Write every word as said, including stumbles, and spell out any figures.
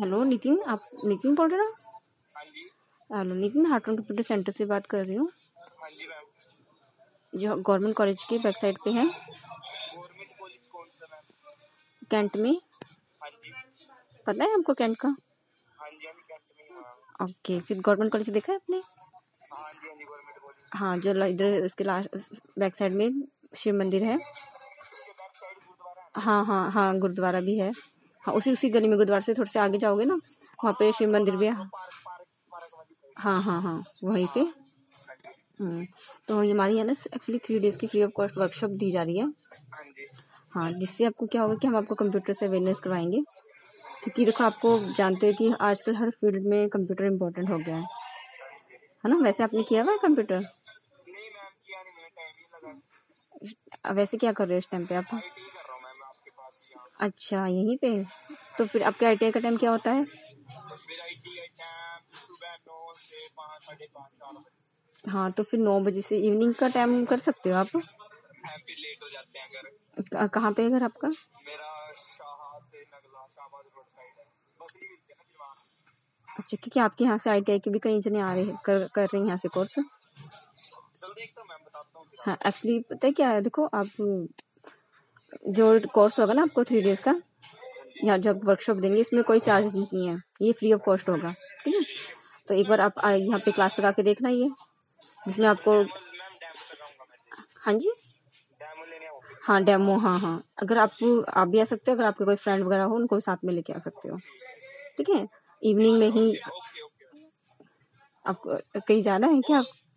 Hello Nitin, आप नितिन बोल रहे हो? हाँ जी। हेलो नितिन, हार्टन कंप्यूटर सेंटर से बात कर रही हूँ, हाँ जी मैम। जो गवर्नमेंट कॉलेज के बैक साइड पे है, गवर्नमेंट कॉलेज कौन सा मैम? कैंट में। हाँ जी। पता है आपको कैंट का? हाँ जी हाँ जी कैंट में ही हाँ। ओके, फिर गवर्नमेंट कॉलेज देखा है आपने? हाँ जी हाँ जी गवर्नमेंट कॉलेज। हाँ, जो ल- इधर इसके लास्ट बैक साइड में शिव मंदिर है। उसके बैक साइड गुरुद्वारा है ना? हाँ हाँ हाँ, गुरुद्वारा भी है। हाँ, उसी उसी गली में, गुरुद्वारा से थोड़े से आगे जाओगे ना, वहाँ पे शिव मंदिर भी है। पार्क पार्क पार्क वाली साइड। हाँ हाँ हाँ, वहीं पे। हाँ जी। हम्म, तो ये हमारी है ना एक्चुअली थ्री डेज की फ्री ऑफ कॉस्ट वर्कशॉप दी जा रही है। हाँ जी। हाँ, जिससे आपको क्या होगा कि हम आपको कंप्यूटर से अवेयरनेस करवाएंगे, क्योंकि देखो आपको जानते हो कि आजकल हर फील्ड में कंप्यूटर इम्पोर्टेंट हो गया है है ना? वैसे आपने किया हुआ है कंप्यूटर? नहीं मैम किया नहीं, मैंने टाइम ही लगा। अ, वैसे क्या कर रहे हो इस टाइम पे आप? आईटी कर रहा हूँ मैम आपके पास ही यहाँ। अच्छा, यहीं पे। तो फिर आपके आई टी आई का टाइम क्या होता है? मेरा आईटी का टाइम सुबह नौ से पाँच साढ़े पाँच चार बजे। हाँ, तो फिर नौ बजे से इवनिंग का टाइम कर सकते हो आप। मैम फिर लेट हो जाते हैं अगर। क- कहाँ पे है घर आपका? मेरा शाह से नगला शाहबाद रोड साइड है, बस नहीं मिलती है ना फिर वहाँ। अच्छा, क्योंकि आपके यहाँ से आई टी आई के भी कई जने आ रहे हैं, कर, कर रहे हैं यहाँ से कोर्स। जल्दी एक तो मैम बताता हूँ फिर हाँ, आपको। एक्चुअली पता है क्या है, देखो आप जो कोर्स होगा ना आपको थ्री डेज का, या जब वर्कशॉप देंगे, इसमें कोई चार्जेस नहीं है, ये फ्री ऑफ कॉस्ट होगा। ठीक है, तो एक बार आप आ- यहाँ पे क्लास लगा के देखना, ये जिसमें आपको। डैमो मैम डैमो लगाऊंगा मैं। हाँ जी, डैमो लेने आऊंगा। हाँ डेमो, हाँ हाँ, अगर आप आप भी आ सकते हो, अगर आपके कोई फ्रेंड वगैरह हो उनको साथ में लेके आ सकते हो। ठीक है, इवनिंग में ही। Okay okay. आपको कहीं जाना है क्या?